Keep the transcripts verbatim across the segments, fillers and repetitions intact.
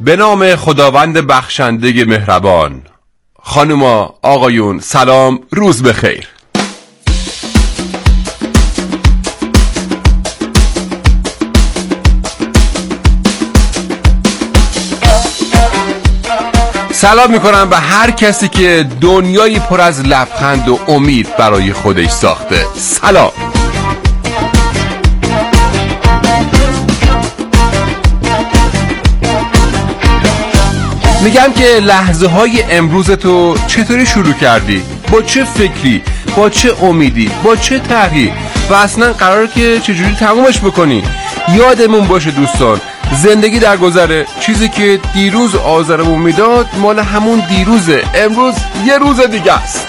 به نام خداوند بخشنده مهربان. خانوما آقایون سلام، روز بخیر. سلام میکنم به هر کسی که دنیایی پر از لبخند و امید برای خودش ساخته. سلام. میگم که لحظه های امروز تو چطوری شروع کردی؟ با چه فکری؟ با چه امیدی؟ با چه طرحی؟ و اصلا قراره که چجوری تمومش بکنی؟ یادمون باشه دوستان، زندگی در گذره. چیزی که دیروز آزارمون میداد مال همون دیروزه. امروز یه روز دیگه است.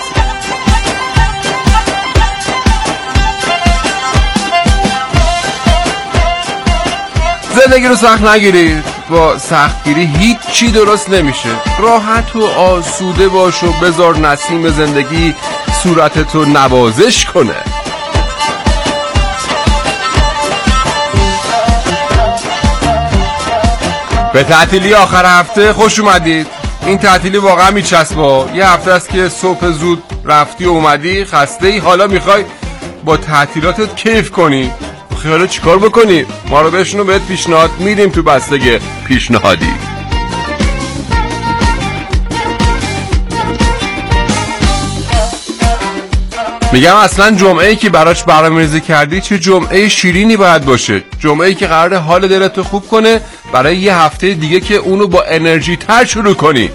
زندگی رو سخت نگیرید. با سختگیری هیچ چی درست نمیشه. راحت و آسوده باش و بذار نسیم زندگی صورتتو نوازش کنه. به تعطیلی آخر هفته خوش اومدید. این تعطیلی واقعا میچسبه. یه هفته است که صبح زود رفتی و اومدی، خسته ای، حالا میخوای با تعطیلاتت کیف کنی. خیالا چیکار بکنی؟ ما رو بشنو بهت پیشنهاد میدیم تو بستگی پیشنهادی. میگم اصلا جمعه‌ای که براش برنامه‌ریزی کردی چه جمعه شیرینی باید باشه. جمعه‌ای که قراره حال دلت رو خوب کنه برای یه هفته دیگه که اونو با انرژی تر شروع کنی.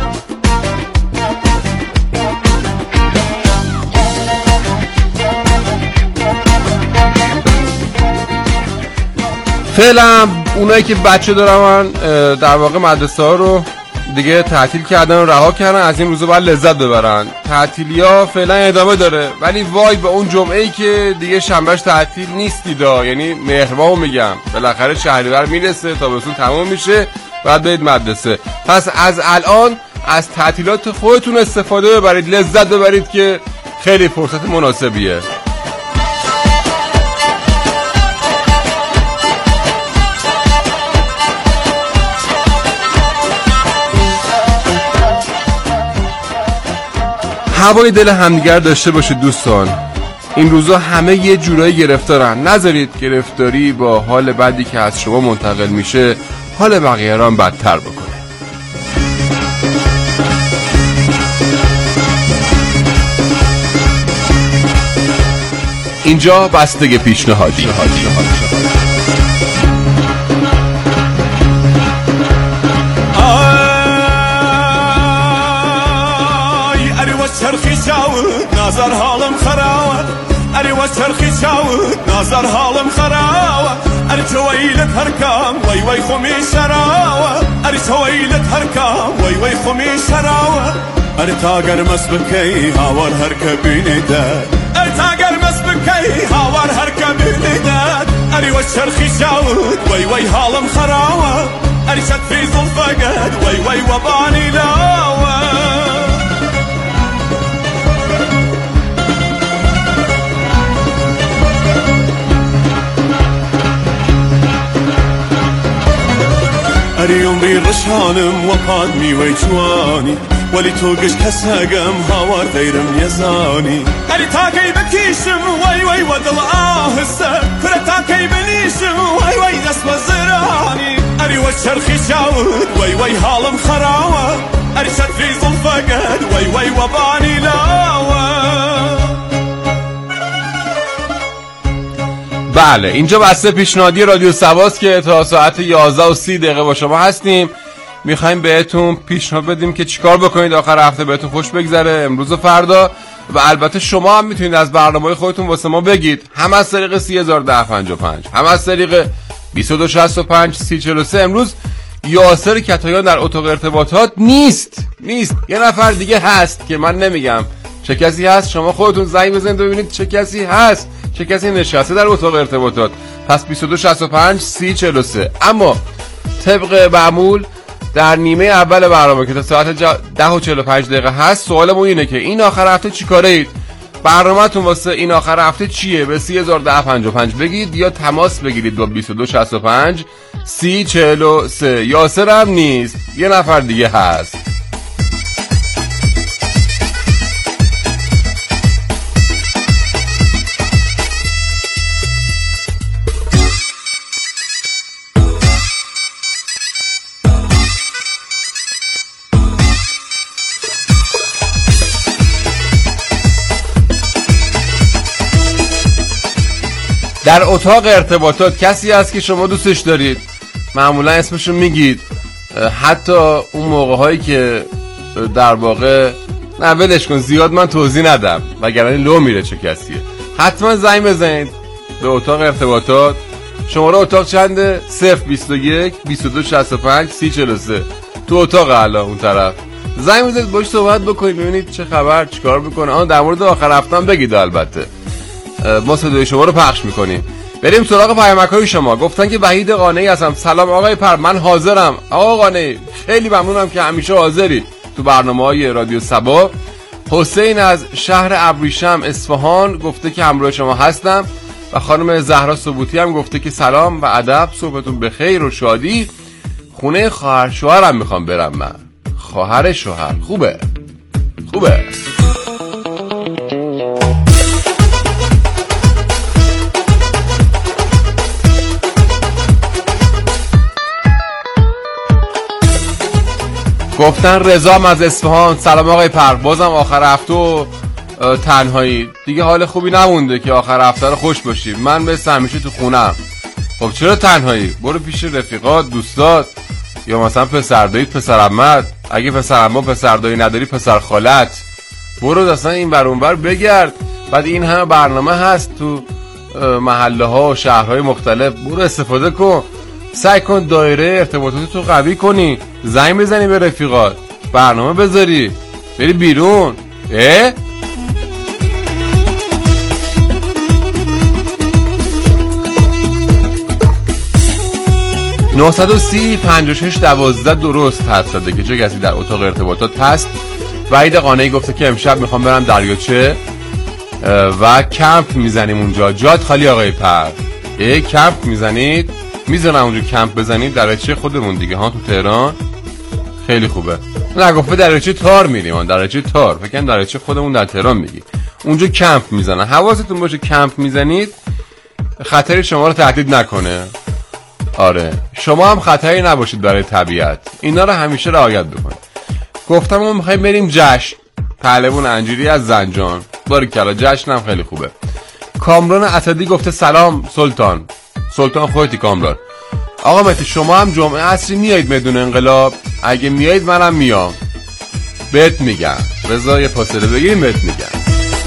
فعلا اونایی که بچه دارن در واقع مدرسه ها رو دیگه تعطیل کردن و رها کردن، از این روزا باید لذت ببرن. تعطیلی ها فعلا ادامه داره، ولی وای به اون جمعه‌ای که دیگه شنبهش تعطیل نیستیدا، یعنی مهربانو میگم، بالاخره شهریور میرسه، تابستون تموم میشه، بعد برید مدرسه. پس از الان از تعطیلات خودتون استفاده ببرید، لذت ببرید که خیلی فرصت مناسبیه. هوای دل همدیگر داشته باشید دوستان. این روزا همه یه جورایی گرفتارن. نذارید گرفتاری با حال بدی که از شما منتقل میشه حال بقیه را بدتر بکنه. اینجا بستگی پیشنهادی. چرخی شاود نظر حالم خراوه، اری و چرخی شاود نظر حالم خراوه، اری چویلت هرکام وی وی خمی شراوه، اری چویلت هرکام وی وی خمی شراوه، اری تاگر مسبکی هاور هر کبینی داد، اری تاگر مسبکی هاور هر کبینی داد، اری و چرخی شاود وی وی حالم خراوه، اری شد فی زلفقد وی وی و بانی لاوه. اری عمری رشانم و پاد میوی جوانی، ولی تو گش کساگم هاوار دیرم یزانی، اری تاکی بکیشم وی وی و دل آهسته، پر تاکی بنیشم وی وی دست بزرانی، اری و چرخی شاود وی وی حالم خراوه، اری شد فی زلفقد وی وی و بانی لاوه. بله، اینجا بسته پیشنهادی رادیو سواست که تا ساعت یازده و سی دقیقه با شما هستیم. میخوایم بهتون پیشنهاد بدیم که چیکار بکنید آخر هفته بهتون خوش بگذره، امروز و فردا. و البته شما هم میتونید از برنامه‌های خودتون واسه ما بگید، هم از طریق سی هزار و ده پنجاه و پنج، هم از طریق بیست و دو شصت و پنج سی چهل و سه. امروز یاسر کتایان در اتاق ارتباطات نیست نیست یه نفر دیگه هست که من نمیگم چه کسی هست. شما خودتون زنگ بزنید و ببینید چه کسی هست، چه کسی نشسته در اتاق ارتباطات. پس بیست و دو شصت و پنج سی چهل و سه. اما طبق معمول در نیمه اول برنامه که تا ساعت ده و چهل و پنج دقیقه هست، سوالمون اینه که این آخر هفته چی کاره اید؟ برنامه‌تون واسه این آخر هفته چیه؟ به سی هزار و ده پنجاه و پنج بگید یا تماس بگیرید با بیست و دو شصت و پنج سی چهل و سه. یاسر هم نیست، یه نفر دیگه هست. در اتاق ارتباطات کسی هست که شما دوستش دارید؟ معمولا اسمشو میگید، حتی اون موقع هایی که در واقع نه ولش کن زیاد من توضیح ندم وگرنه لو میره چه کسیه. حتما زنگ بزنید به اتاق ارتباطات. شماره اتاق چنده؟ صفر بیست و یک بیست و دو شصت و پنج سی چهل و سه. تو اتاق الان اون طرف زنگ بزنید باش صحبت بکنید ببینید چه خبر، چیکار میکنه. آن در مورد آخر هفته هم بگید البته، ما صدای شما رو پخش میکنیم. بریم سراغ پیامک‌های شما. گفتن که وحید قانعی هستم. سلام آقای پر، من حاضرم. آقا قانعی خیلی ممنونم که همیشه حاضری تو برنامه‌های رادیو صبا. حسین از شهر ابریشم اصفهان گفته که همراه شما هستم و خانم زهرا ثبوتی هم گفته که سلام و ادب، صبحتون بخیر و شادی. خونه خواهر شوهرم میخوام برم. من خواهر شوهر خوبه خوبه. گفتن رضا از اصفهان. سلام آقای پر، بازم آخر هفته و تنهایی دیگه، حال خوبی نمونده که آخر هفته رو خوش باشی. من به همیشه تو خونم. خب چرا تنهایی؟ برو پیش رفیقات، دوستات، یا مثلا پسردایی، پسرعمت. اگه پسرعمه پسردایی نداری پسر خالت، برو اصلا این ور اون ور بگرد. بعد این همه برنامه هست تو محله ها و شهرهای مختلف، برو استفاده کن. سعی کن دایره ارتباطات تو قوی کنی، زنگ بزنی به رفیقات، برنامه بذاری، بری بیرون. اه؟ نه یک صفر پنج شش دوازده درست حد داده که چه کسی در اتاق ارتباطات هست. وحید قانعی گفته که امشب میخوام برم دریاچه و کمپ میزنیم اونجا. جات خالی آقای پر. اه کمپ میزنید؟ میذارم اونجا کمپ بزنید. دریاچه خودمون دیگه ها تو تهران خیلی خوبه. نه گفته دریاچه تار میریم. آن دریاچه تار، فکر کنم دریاچه خودمون در تهران میگی. اونجا کمپ میزنن. حواستون باشه کمپ میزنید خطری شما رو تهدید نکنه. آره شما هم خطری نباشید برای طبیعت. اینا رو همیشه رعایت بکنید. گفتم ما میخوایم بریم جشن. پهلوان انجیری از زنجان. باریکلا جشن هم خیلی خوبه. کامران اسدی گفته سلام سلطان. سلطان خودتی کامران. آقا مهدی شما هم جمعه عصری میایید میدون انقلاب؟ اگه میایید منم میام. بهت میگم. رضا یه فاصله بگیریم بهت میگم.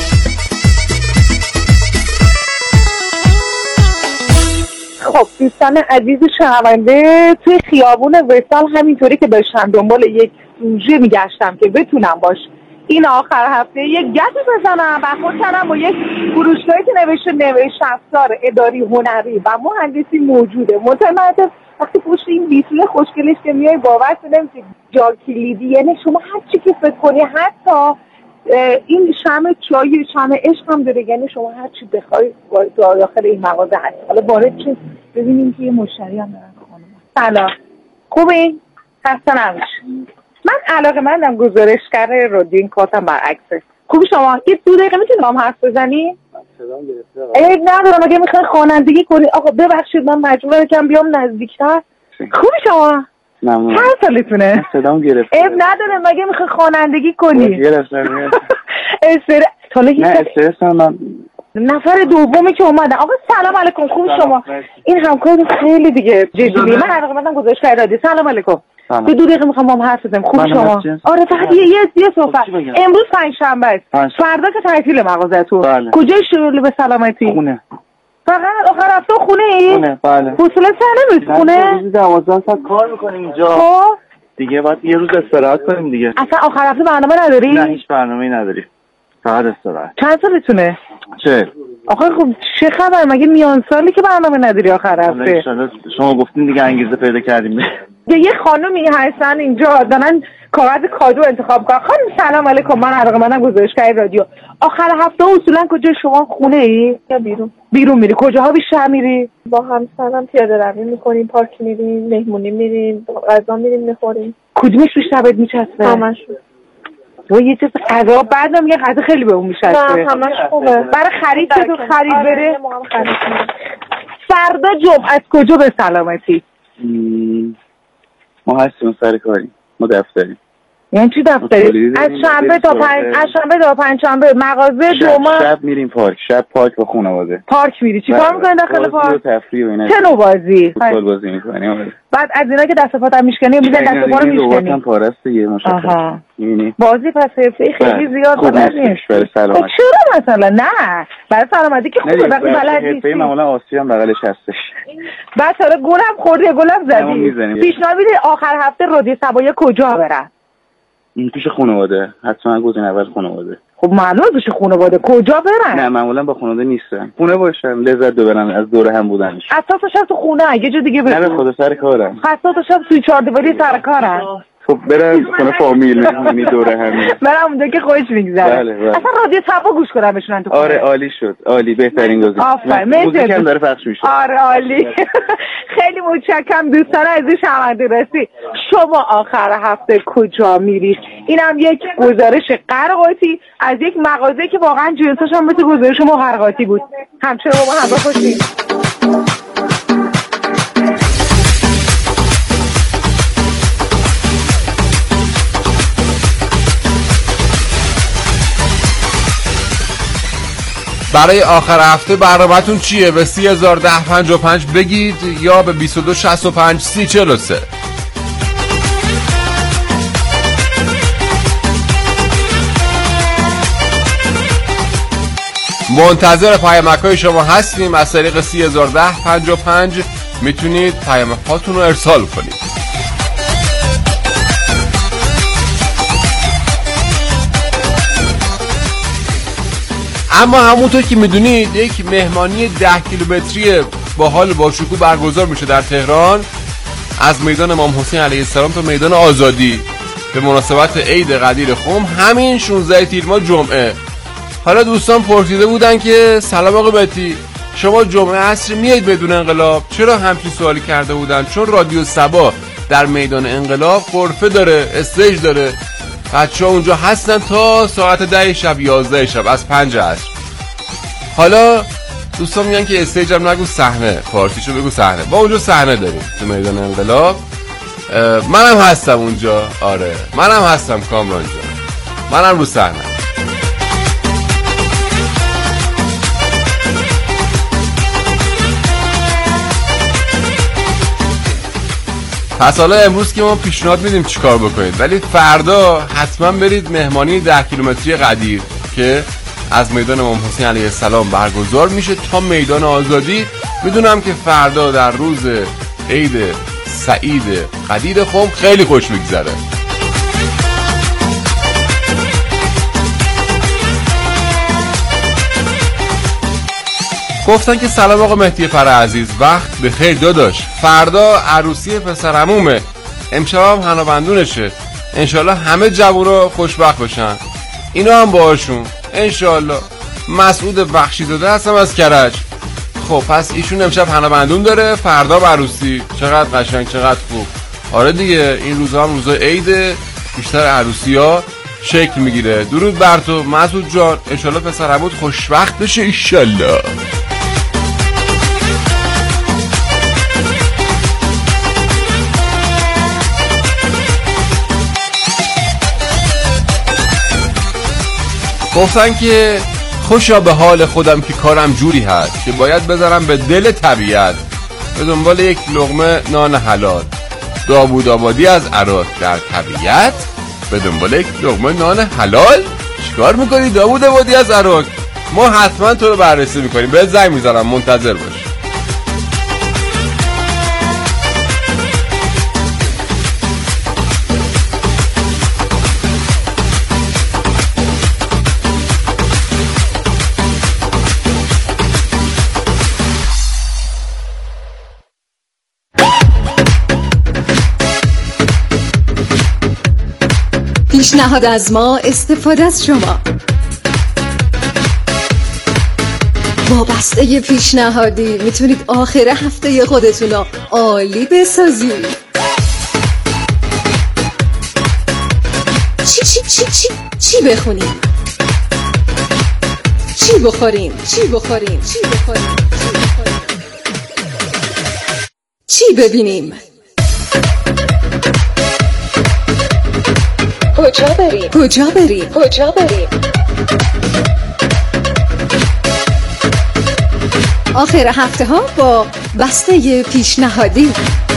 خب دوستان عزیز شنونده، توی خیابون وصال همینطوری که داشتم دنبال یک سوژه میگشتم که بتونم باش این آخر هفته یک گپی بزنم، برخورد کردم با یک فروشگاهی که نوشته نوشت افزار اداری هنری و مهندسی موجوده. متمرکز وقتی پشت این ویترین خوشگلش که میای باور نمیشه جا کلیدی، یعنی شما هر چی که فکر کنی، حتی این شمع چای شمع عشق هم داره، یعنی شما هر چی بخوای داخل این مغازه هست. حالا وارد شید ببینیم که یه مشتری هم دارن. خانم سلام، خوبی؟ خسته نباشید. من علاقه مندم گزارشگر رادیو کاتم برعکسه. خوبی شما؟ یه دو دقیقه میتونی هم حرف بزنی؟ صدام گرفته. ای ندارم، اگه میخوای خوانندگی کنی. آقا ببخشید من مجبورم کم بیام نزدیکتر. خوبی شما؟ ممنون. چند سالتونه؟ صدام گرفته. ای نداره، مگه میخوای خوانندگی کنی؟ گرفتم. استر تا نه استرس من نفر دومی که اومدن. آقا سلام علیکم، خوبی شما؟ این همکار خیلی دیگه جدیه. من علاقه مندم گزارشگر رادیو. سلام علیکم. یه دو دقیقه میخوام با هم حرف بزنم. خوب شما؟ آره فقط یه یه یه صحبت. امروز پنجشنبه است. فردا که تعطیل مغازه‌تون. کجای شغل به سلامتی؟ خونه. فقط آخر هفته خونه ای؟ خونه بله. حوصله سر نمیاد خونه؟ روزی دوازده ساعت کار میکنیم اینجا. خب دیگه باید یه روز استراحت کنیم دیگه. اصلا آخر هفته برنامه نداری؟ نه هیچ برنامه‌ای نداری. فقط استراحت. چند سالتونه؟ چه؟ آخه خب چه خبر؟ مگه میان سالی که برنامه نداری آخر هفته؟ شما گفتین دیگه انگیزه پیدا کردیم. یه خانومی هستن اینجا دارن کاغذ کادو انتخاب کنن. خانم سلام علیکم، من علاقه منم گزارشگر رادیو. آخر هفته اصولا کجا شما؟ خونه ای یا بیرون؟ بیرون میری. کجاها بیشتر میری؟ با همسرم پیاده روی میکنیم، پارک میریم، مهمونی میریم، غذا میریم میخوریم. کدومش بیشتر بهت میچسبه؟ همش. و یه چیز غذا بعد میگه غذا خیلی به اون میچسبه. نه همش خوبه. برای خرید چه تو خرید آره بره؟ خرید. فردا جمعه از کجا به سلامتی؟ ما هستیم سر کاریم، ما دفتریم. یعنی چی دفتری؟ از شنبه تا پنج از شنبه تا پنج شنبه مغازه، جمعه شب میریم پارک، شب پارک با خانواده. پارک میری چیکار میکنی داخل پارک؟ تفریح و اینا. چه نوع بازی؟ فوتبال بازی میکنیم. بعد از اینا که دست پاتم میشکنی میذاری دست پا رو میشکنی. هم پارسته یه مشکل. میبینی؟ بازی پس حرفه‌ای خیلی زیاد بلد نیست. برای سلامتی. چرا مثلا؟ نه برای سلامتی که خوبه وقتی بلد نیستی. حرفه‌ای معمولا آسیب هم بغلش هستش. بعد حالا گلم خوردی، گلم زدی. پیشنهاد میدی آخر هفته رادیو صبایا کجا برن؟ پیش خانواده، حتما گزینه اول خانواده. خب معلومه پیش خانواده کجا برن؟ نه معمولا با خانواده نیستن، خونه باشن لذت ببرن از دور هم بودنش. اساس شب تو خونه، یه جا دیگه برن. نه به خدا سر کارم. اساس شب توی چهاردیواری سر کارن. خب برن خونه فامیل میمونی دوره همین. برم اونجا که خوش میگذره. بله بله. اصلا رادیو صبا گوش کنم بشونن تو خونه. آره عالی شد، عالی، بهترین گزینه. آفرین. موزیک هم داره پخش میشه. آره عالی. خیلی متشکرم دوستان عزیز شنونده رسی. شما آخر هفته کجا میرید؟ اینم یک گزارش قرقاتی از یک مغازه که واقعا جنسش هم مثل گزارش ما قرقاتی بود. همچنان با ما همراه باشید. برای آخر هفته برنامه‌تون چیه؟ به سی هزار ده پنجاه و پنج بگید یا به بیست و دو شصت و پنج سی چهل و سه. منتظر پیامک‌های شما هستیم. از طریق سی هزار ده پنجاه و پنج میتونید پیامک‌هاتون رو ارسال کنید. اما همونطور که میدونید یک مهمانی ده کیلومتری با حال باشکوه برگزار میشه در تهران از میدان امام حسین علیه السلام تا میدان آزادی به مناسبت عید قدیر خم، همین شانزده تیر ماه جمعه. حالا دوستان پرسیده بودن که سلام آقا بتی، شما جمعه عصر میایید بدون انقلاب؟ چرا همچین سوالی کرده بودن؟ چون رادیو صبا در میدان انقلاب غرفه داره، استیج داره، بچه ها اونجا هستن تا ساعت ده شب یازده شب از پنج عصر. حالا دوستان میگن که استیج هم نگو صحنه، پارتیشو بگو صحنه. با اونجا صحنه داریم تو میدان انقلاب. منم هستم اونجا. آره منم هستم کامران جان، منم رو صحنه. پس حالا امروز که ما پیشنهاد میدیم چیکار بکنید، ولی فردا حتما برید مهمانی ده کیلومتری قدیر که از میدان امام حسین علیه السلام برگزار میشه تا میدان آزادی. میدونم که فردا در روز عید سعید قدیر خم خیلی خوش میگذره. گفتن که سلام آقا مهدی فر عزیز، وقت بخیر داداش. فردا عروسی پسر عمومه، امشب هم هنابندونشه. انشالله همه جوونا خوشبخت باشن، اینا هم باهاشون انشالله. مسعود بخشی داده هستم از کرج. خب پس ایشون امشب هنابندون داره، فردا عروسی. چقدر قشنگ، چقدر خوب. آره دیگه این روزا هم روزا عیده، بیشتر عروسی ها شکل میگیره. درود بر تو مسعود جان، انشالله پسر عموت خوشبخت بشه انشالله. گفتن که خوشا به حال خودم که کارم جوری هست که باید بذارم به دل طبیعت به دنبال یک لقمه نان حلال. داوود آبادی از عراق در طبیعت به دنبال یک لقمه نان حلال. چیکار میکنی داوود آبادی از عراق؟ ما حتما تو رو بررسی میکنیم، بهت زنگ میذارم، منتظر باش. پیشنهاد از ما، استفاده از شما. با بسته پیشنهادی میتونید آخر هفته خودتون رو عالی بسازید. چی چی چی چی چی بخونیم؟ چی بخوریم؟ چی بخوریم؟ چی بخوریم؟ چی بخوریم؟ چی ببینیم؟ کجا بریم؟ کجا بریم؟ کجا بریم؟ آخر هفته ها با بسته پیشنهادی.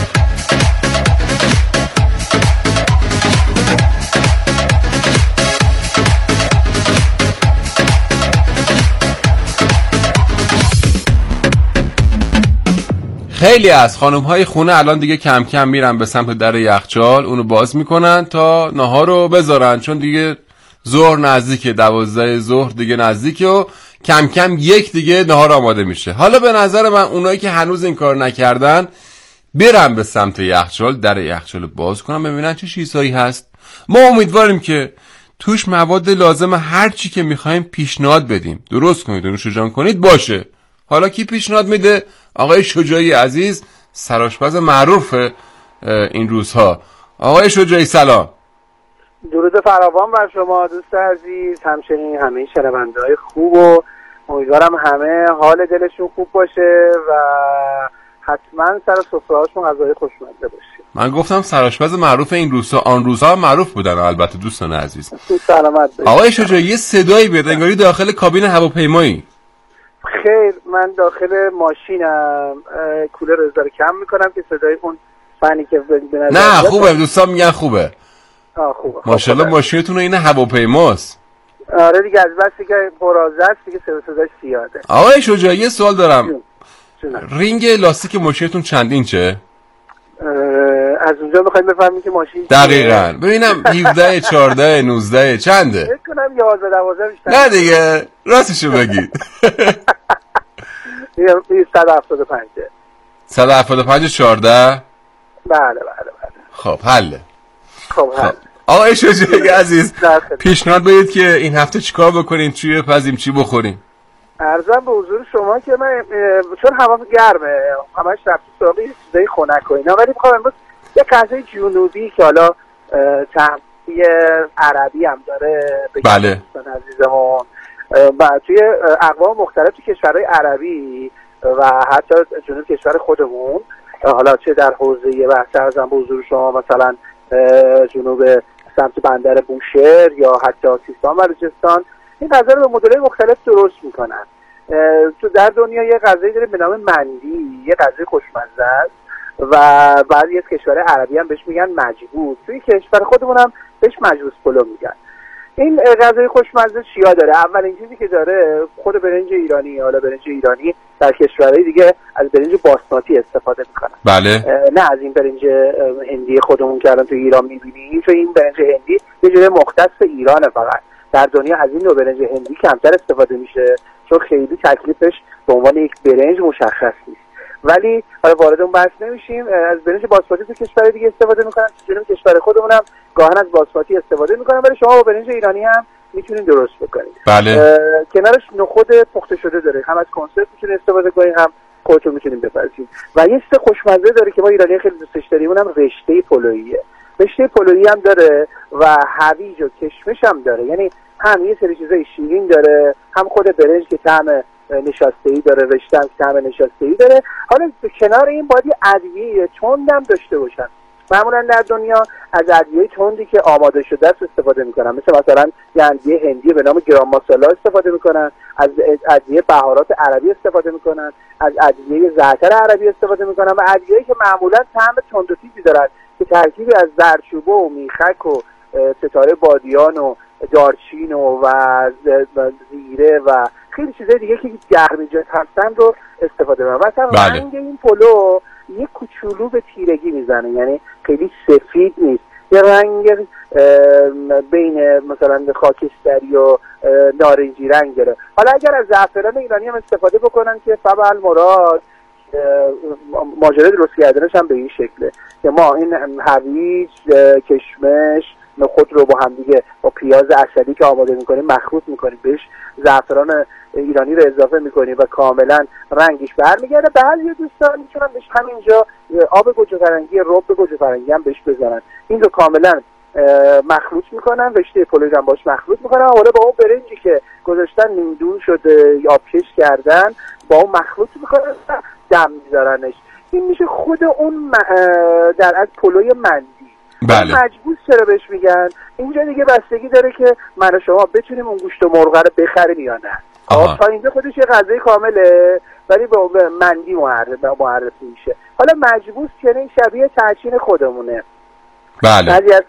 خیلی از خانم‌های خونه الان دیگه کم کم میرن به سمت در یخچال، اونو باز میکنن تا نهار رو بذارن، چون دیگه ظهر نزدیکه، دوازده ظهر دیگه نزدیکه و کم کم یک دیگه نهار آماده میشه. حالا به نظر من اونایی که هنوز این کار نکردن برن به سمت یخچال، در یخچال باز کنن ببینن چه چیزهایی هست. ما امیدواریم که توش مواد لازم هر چی که میخوایم پیشنهاد بدیم، درست کنید و نوش جان کنید باشه. حالا کی پیشنهاد میده؟ آقای شجاعی عزیز، سرآشپز معروف این روزها. آقای شجاعی سلام. درود فراوان بر شما دوست عزیز، همچنین همه شنونده‌های خوب و امیدوارم همه حال دلشون خوب باشه و حتما سر سفره‌هاشون غذای خوشمزه باشه. من گفتم سرآشپز معروف این روزها، آن روزها معروف بودن البته دوستان عزیز. سلامت باشید. آقای شجاعی یه صدایی بیاد انگاری داخل کابین هواپیمایی. خیر، من داخل ماشینم، کولر رو ذره کم میکنم که صدای اون فنی که به نظر نه خوبه، دوستان میگن خوبه. آه خوبه. ماشاءالله ماشینتون این هواپیماست. آره دیگه، از بس که قرازه است دیگه صداش زیاده. آقای شجاعی یه سوال دارم. جون. جون. رینگ لاستیک ماشینتون چند اینچه؟ از اونجا میخوایم بفهمیم که ماشین دقیقاً. ببینم هفده، چهارده، نوزده چنده؟ فکر کنم یازده دوازده بیشتر. نه دیگه راستشو بگید. این صد و هفتاد و پنج. صد و هفتاد و پنج چهارده؟ بله بله بله. خب حله. خب حل. آقای شجاعی عزیز پیشنهاد بدید که این هفته چیکار بکنیم، چی بپزیم، چی بخوریم؟ عرضم به حضور شما که من چون هوا گرمه همش رفت سراغ چیزای خنک و اینا، ولی میخوام امروز یه غذای جنوبی که حالا تحصیل عربی هم داره بله عزیزمون و توی اقوام مختلف توی کشورهای عربی و حتی جنوب کشور خودمون، حالا چه در حوزه بحث ارزم به حضور شما مثلا جنوب سمت بندر بوشهر یا حتی سیستان و بلوچستان، این غذا رو به مدل‌های مختلف درست میکنن. تو در دنیا یه غذایی داره به نام مندی، یه غذای خوشمزه است و بعضی از کشورهای عربی هم بهش میگن مجبوس، توی کشور خودمون هم بهش مجبوس پلو میگن. این غذای خوشمزه چیا داره؟ اولین چیزی که داره خود برنج ایرانی، حالا برنج ایرانی در کشورهای دیگه از برنج باسماتی استفاده میکنن. بله. نه از این برنج هندی خودمون که الان تو ایران میبینیم، چون این برنج هندی یه جوری مختص ایرانه، فقط در دنیا از این نوع برنج هندی کمتر استفاده میشه چون خیلی تکلیفش به عنوان یک برنج مشخص نیست. ولی حالا وارد اون بحث نمیشیم. از برنج باسماتی تو کشور دیگه استفاده میکنن، تو کشور خودمون هم گاهن از باسماتی استفاده میکنن، ولی شما با برنج ایرانی هم میتونین درست بکنید. بله. کنارش نخود پخته شده داره، هم از کنسرو میتونین استفاده کنید، هم خودتون میتونین بپزید. و یه سه خوشمزه داره که ما ایرانی خیلی دوستش داریم، اونم رشته پلوییه. رشته پلویی هم داره و هویج و کشمش هم داره، یعنی هم یه سری چیزای شیرین داره، هم خود برنج که طعم نشاسته‌ای داره، رشته هم طعم نشاسته‌ای داره. حالا کنار این باید ادویه تند هم داشته باشن. معمولا در دنیا از ادویه تندی که آماده شده است استفاده میکنن، مثل مثلا یه ادویه هندی به نام گرام ماسالا استفاده میکنن، از ادویه بهارات عربی استفاده میکنن، از ادویه زعتر عربی استفاده میکنن و ادویه‌ای که معمولا طعم تند و تیزی دارن که ترکیبی از زردچوبه و میخک و ستاره بادیان و دارچین و زیره و خیلی چیزای دیگه که گرمیجات هستن رو استفاده میکنن. مثلا بله. رنگ این پلو یه کوچولو به تیرگی میزنه، یعنی خیلی سفید نیست، یه رنگ بین مثلا خاکستری و نارنجی رنگ داره. حالا اگر از زعفران ایرانی هم استفاده بکنن که فبل مراد، ماجرای درست کردنش هم به این شکله که ما این هویج، کشمش، نخود رو با هم دیگه با پیاز اصلی که آماده میکنیم مخلوط میکنیم، بهش زعفران ایرانی رو اضافه میکنیم و کاملا رنگش برمیگرده. بعضی دوستان میتونن بهش همینجا آب گوجه فرنگی، رب گوجه فرنگی هم بهش بزنن. این رو کاملا مخلوط میکنن، رشته پلوی هم باش مخلوط میکنن، حالا با اون برنجی که گذاشتن نیمدون شده یا آبکش کردن با اون مخلوط میکنن و دم میذارنش. این میشه خود اون در از پلوی مندی. بله. مجبور چرا بهش میگن؟ اینجا دیگه بستگی داره که من و شما بتونیم اون گوشت و مرغ رو بخریم یا نه. تا اینجا خودش یه غذای کامله ولی با مندی معرفی میشه. حالا مجبور چنین شبیه تعجین خودمونه. بله. بعضی از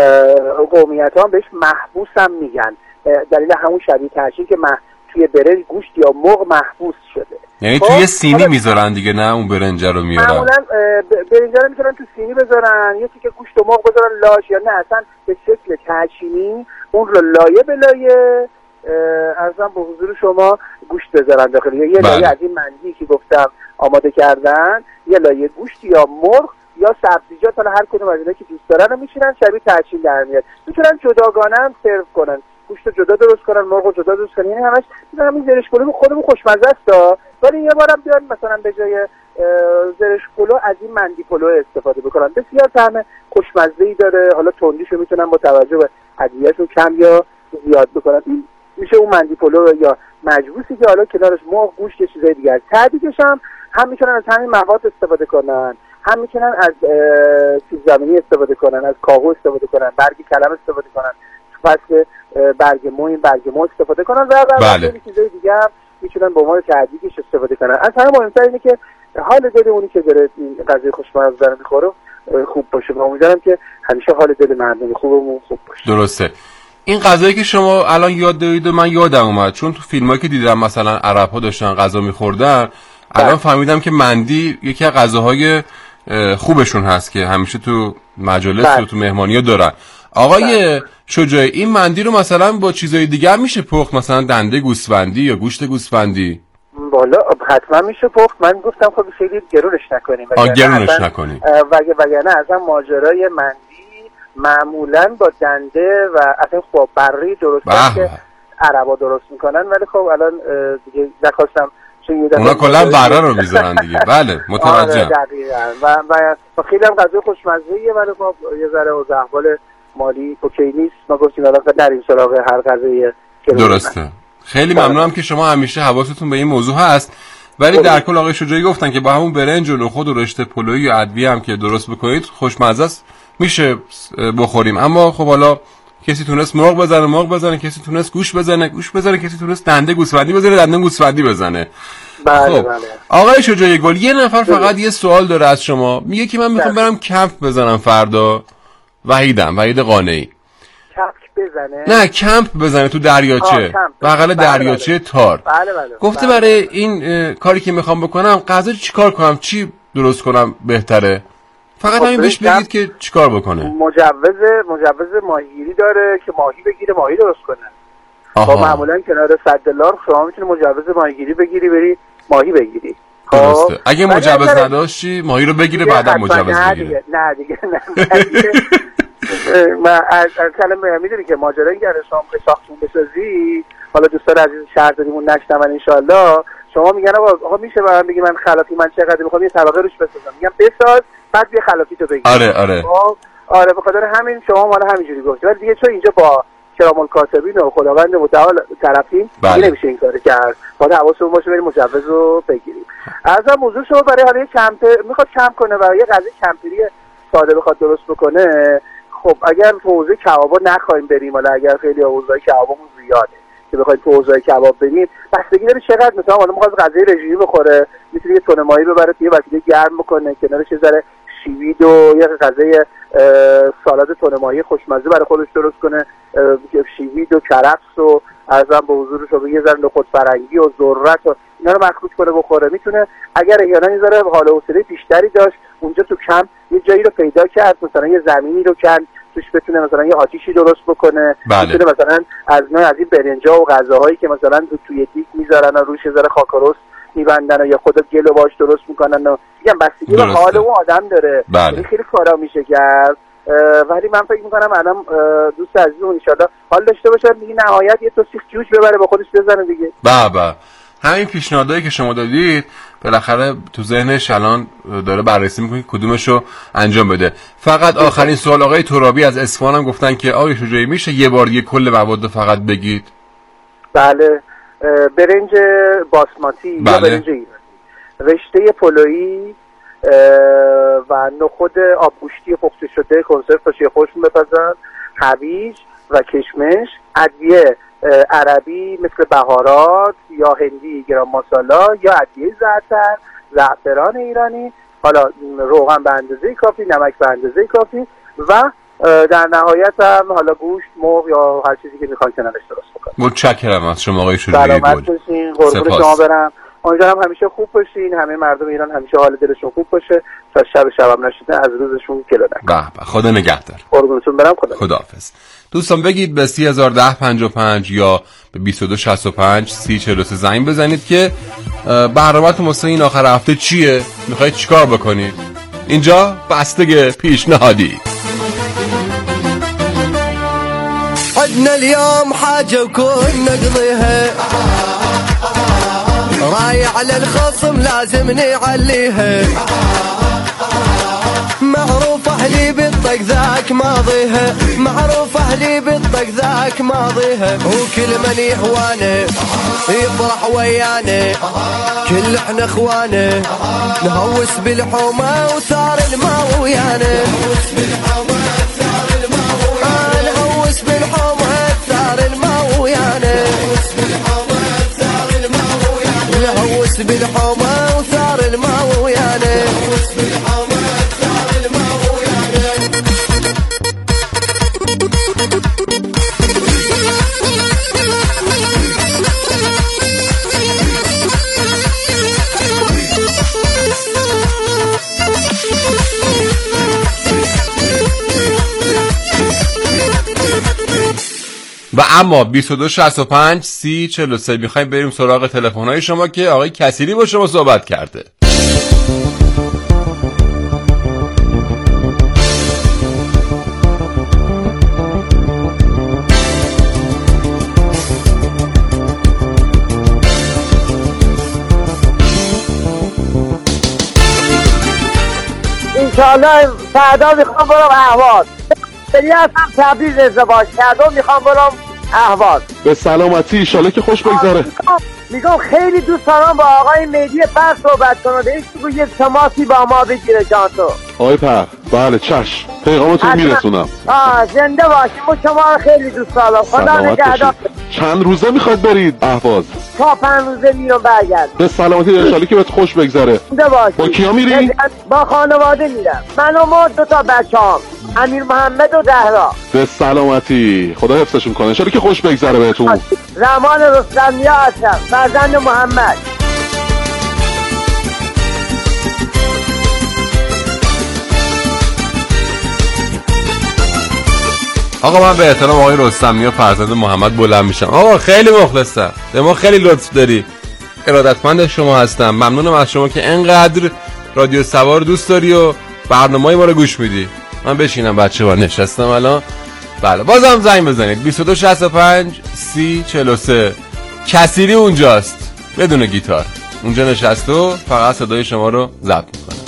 قومیت ها بهش محبوس هم میگن، دلیل همون شبیه تعجین که مح... توی برنج گوشت یا مرغ محبوس شده. یعنی توی سینی میذارن دیگه، نه اون برنجه رو میارن؟ معمولا برنجه رو میتونن تو سینی بذارن، یه تیکه گوشت و مرغ بذارن لاش، یا نه اصلا به شکل تعجینی اون رو لایه به لایه ارزم به حضور شما گوشت بذارن داخل. یه بله. لایه از این مندی که گفتم آماده کردن، یه لایه گوشت یا مرغ یا سبزیجات، حالا هر کدوم از اینا که دوست دارن رو میشینن شبیه تعجین در میاد. میتونن جداگانه هم سرو کنن، گوشت رو جدا درست کنن، مرغ رو جدا درست کنن. یعنی همش میذارم این زرش پلو خودمون خوشمزه است، ولی یه بارم بیان مثلا به جای زرش پلو از این مندی پلو استفاده بکنن. بسیار طعم خوشمزه‌ای داره. حالا تندیشو میتونن با توجه به ادویه‌شون کم یا زیاد بکنن. این میشه اون مندی پلو یا مجبوسی که حالا کنارش مرغ، گوشت، چیزای دیگه. تعدیدش هم هم میتونن از همین مواد استفاده کنن، هم میتونن از سیب زمینی استفاده کنن، از کاهو استفاده کنن، برگ کلم استفاده کنن، فصل برگ موین، برگ مو استفاده کنن و بله. چیزای دیگه هم میتونن به عنوان تعدیدش استفاده کنن. از همه مهمتر اینه که حال دل اونی که داره این غذای خوشمزه داره میخوره خوب باشه. من امیدوارم که همیشه حال دل مردم خوبمون خوب باشه. درسته. این غذایی که شما الان یاد دارید و من یادم اومد، چون تو فیلمایی که دیدم مثلا عرب‌ها داشتن غذا می‌خوردن، الان فهمیدم که مندی یکی از غذاهای خوبشون هست که همیشه تو مجالس و تو مهمانی‌ها دارن. آقای شجاعی، این مندی رو مثلا با چیزای دیگه هم میشه پخت، مثلا دنده گوسفندی یا گوشت گوسفندی؟ بالا حتما میشه پخت. من گفتم خب خیلی گرونش نکنیم. آ گرونش نکنیم. وگه وگه نه اصلا ماجرای مندی معمولا با دنده و اصلا با بره درست که عربا درست میکنن، ولی خب الان دیگه نخواستم اونا کلا بره رو میذارن دیگه. بله متوجهم. و و خیلی هم غذای خوشمزه‌ایه، ولی خب یه ذره اوضاع احوال مالی اوکی نیست. ما گفتیم الان نریم سراغ هر غذایی. درسته. خیلی ممنونم که شما همیشه حواستون به این موضوع هست. ولی در کل آقای شجاعی گفتن که با همون برنج و نخود و رشته پلویی و ادویه هم که درست بکنید خوشمزه است، میشه بخوریم. اما خب حالا کسی تونست مرغ بزنه مرغ بزنه، کسی تونست گوش بزنه گوش بزنه، کسی تونست دنده گوسفندی بزنه دنده گوسفندی بزنه. بله خب بله. آقای شجاعی گل، یه نفر فقط یه سوال داره از شما، میگه که من میخوام برم کمپ بزنم فردا. وحیدم، وحید قانعی. کمپ بزنه؟ نه کمپ بزنه تو دریاچه، بغل دریاچه تار. بله بله. گفته بله. برای این کاری که میخوام بکنم غذا چیکار کنم، چی درست کنم بهتره؟ فقط همین بهش بگید که چیکار بکنه. مجوز مجوز ماهیگیری داره که ماهی بگیره، ماهی درست کنه. با معمولا کنار صد دلار شما میتونی مجوز ماهیگیری بگیری بری ماهی بگیری. درسته. اگه مجوز نداشتی ماهی رو بگیره بعدا مجوز بگیره. نه دیگه نه. من از کلمه میدونی که ماجرا این گره شما ساختمون بسازی، حالا دوستان عزیز شهر داریمون نشنون انشالله، شما میگن آقا میشه برام بگی من خلافی من چقدر میخوام یه طبقه روش بسازم، میگم بساز بعد بیا خلافی تو بگیر. آره آره آره به خاطر همین شما مال همینجوری گفتی، ولی دیگه چون اینجا با کرام الکاتبین و خداوند متعال طرفیم دیگه نمیشه این کارو کرد. باید حواسمون باشه بریم مجوز رو بگیریم. ارزم موضوع شما برای حالا کمپ میخواد کمپ کنه و یه غذای کمپری ساده بخواد درست بکنه، خب اگر تو حوزه کبابا نخوایم بریم، حالا اگر خیلی حوزه کبابمون زیاده که بخواید تو حوزه کباب بریم، بستگی داره چقدر مثلا حالا میخواد غذای رژیمی بخوره، میتونه یه تونه ماهی ببره توی وسیله گرم بکنه، کنارش یه ذره شیوید و یه غذای سالاد تونه ماهی خوشمزه برای خودش درست کنه، شیوید و کرفس و ارزم به حضور شما یه ذره نخود فرنگی و ذرت و اینا رو مخلوط کنه بخوره. میتونه اگر احیانا یه ذره حال و حوصله بیشتری داشت اونجا تو کمپ یه جایی رو پیدا کرد، مثلا یه زمینی رو کند توش بتونه مثلا یه آتیشی درست بکنه. بله. میتونه مثلا از نوع از این برنجا و غذاهایی که مثلا توی دیگ میذارن و روش یه ذره خاکروس میبندن و یا خود گل و باش درست میکنن و میگم بستگی به حال اون آدم داره. بله. خیلی کارا میشه کرد ولی من فکر میکنم الان دوست عزیزمون ان شاءالله حال داشته باشه دیگه، نهایت یه تو سیخ جوش ببره با خودش بزنه دیگه. بابا همین پیشنهادایی که شما دادید بالاخره تو ذهنش الان داره بررسی میکنه کدومشو انجام بده. فقط آخرین سوال، آقای ترابی از اصفهان هم گفتن که آقای شجاعی میشه یه بار یه کل مواد فقط بگید؟ بله، برنج باسماتی بله. یا برنج ایرانی، رشته پلویی و نخود آبگوشتی پخته شده کنسرو باشه خوشم بپزن، هویج و کشمش، ادویه عربی مثل بهارات یا هندی گرام ماسالا یا ادویه زعتر، زعفران ایرانی، حالا روغن به اندازه کافی، نمک به اندازه کافی و در نهایت هم حالا گوشت، مرغ یا هر چیزی که میخواین کنارش درست بکنید. متشکرم از شما آقای شجاعی. سلامت باشین، قربون شما برم. امیدوارم همیشه خوب باشین، همه مردم ایران همیشه حال دلشون خوب باشه تا شب شبم نشده از روزشون گله نکنن. به به، خدا نگهدار. قربونتون برم، خدا خداحافظ. دوستان بگید به سی هزار و ده پنجاه و پنج یا به بیست و دو شصت و پنج سی چهل و سه زنگ بزنید که برنامه‌تون واسه این آخر هفته چیه؟ میخواید چیکار بکنید؟ اینجا بسته پیشنهادی. عدنا اليوم حاجة وكون نقضيها، راي على الخصم لازم نعليها، معروف اهلي بالطق ذاك ماضيها، معروف اهلي بالطق ذاك ماضيها، وكل من يهوانه يفرح ويانا، كل احنا اخوانه نهوس بالحومه وثار الماء ويانا، نهوس بالحومه وثار الماء ويانا، نهوس بالحومه وثار الماء ويانا، نهوس بالحومه وثار الماء ويانا، نهوس بالحومه وثار الماء ويانا، نهوس بالحومه وثار الماء ويانا. و اما بیست و دو شصت و پنج سی چهل و سه میخوایم بریم سراغ تلفن‌های شما که آقای کسیری با شما صحبت کرده. انشاءالله فردا میخوام برم اهواز، خیلی هستم تبریز ازدواج کردم، میخوام برم اهواز. به سلامتی، ایشالا که خوش بگذاره. میگم خیلی دوست دارم با آقای مهدی پر صحبت کنم، بهش بگو یه تماسی با ما بگیره جان تو. آقای پر، بله چشم، پیغامتون میرسونم. آه زنده باشیم، ما شما رو خیلی دوست دارم. خدا نگهدار. چند روزه میخواد برید اهواز؟ تا پنج روزه میرم برگرد. به سلامتی، انشالله که بهت خوش بگذره. زنده باشیم. با کیا میری؟ با خانواده میرم، من و ما دو تا بچه‌ام، امیر محمد و زهرا. به سلامتی، خدا حفظشون کنه، انشالله که خوش بگذره بهتون. رحمان رستمیا هستم، فرزند محمد. آقا من به احترام آقای رستمی و فرزند محمد بلند میشم. آقا خیلی مخلصم، به ما خیلی لطف داری، ارادتمند شما هستم، ممنونم از شما که انقدر رادیو سوار دوست داری و برنامه‌های ما رو گوش میدی. من بشینم بچه با نشستم الان. بله بازم زنگ بزنید بیست و دو شصت و پنج سی چهل و سه. کسیری اونجاست بدون گیتار، اونجا نشسته و فقط صدای شما رو ضبط میکنه.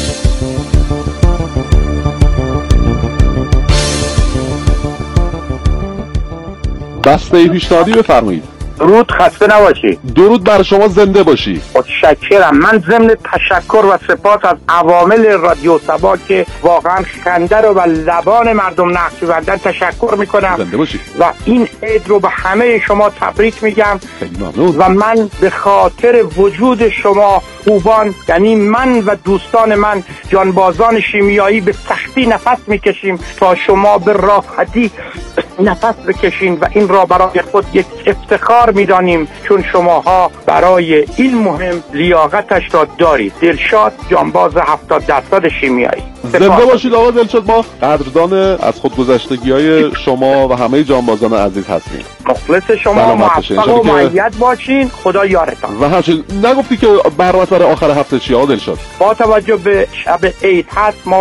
بسته پیشنهادی بفرمایید. درود، خسته نباشی. درود بر شما، زنده باشی. متشکرم. من ضمن تشکر و سپاس از عوامل رادیو سبا که واقعا خنده رو بر لبان مردم نقش می‌بندن تشکر میکنم. زنده باشی. و این عید رو به همه شما تبریک میگم. خیلی ممنون. و من به خاطر وجود شما خوبان، یعنی من و دوستان من جانبازان شیمیایی به سختی نفس میکشیم تا شما به راحتی نفس بکشین و این را برای خود یک افتخار میدانیم، چون شماها برای این مهم لیاقتش را دارید. دلشاد، جانباز هفتاد درصد شیمیایی. زنده باشید آقا دلشاد. ما قدردان از خودگذشتگی‌های شما و همه جانبازان عزیز هستیم. مخلص شما، موفق و مؤید باشین، خدا یارتان. و همچنین نگفتی که برنامه برای آخر هفته چیه آقا دلشاد؟ با توجه به شب عید هست، ما